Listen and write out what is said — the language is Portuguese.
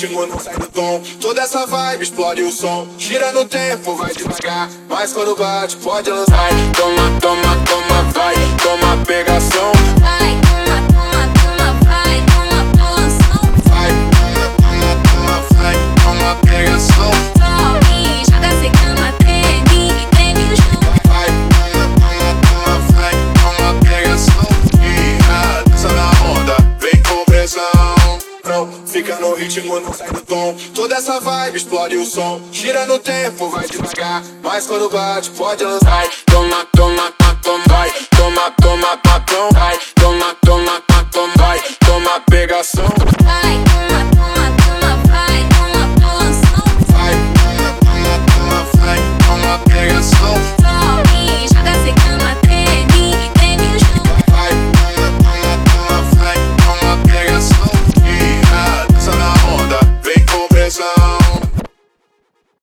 ritmo, não sai do tom. Toda essa vibe explode o som. Gira no tempo, vai devagar, mas quando bate pode lançar. Vai, toma, toma, toma, vai, toma pegação. Vai, toma, toma, toma, vai, toma balanção. Vai, toma, toma, toma, vai, toma pegação. Tome, joga secando, treme e treme o chão. Vai, toma, toma, toma, vai, toma pegação. E dança na onda, vem com pressão. Não, fica no ritmo, não sai do tom. Toda essa vibe explode o som. Gira no tempo, vai devagar, mas quando bate pode lançar. Vai, toma, toma, toma, vai, toma, toma, patrão. Vai, toma, toma, toma, vai, toma pegação.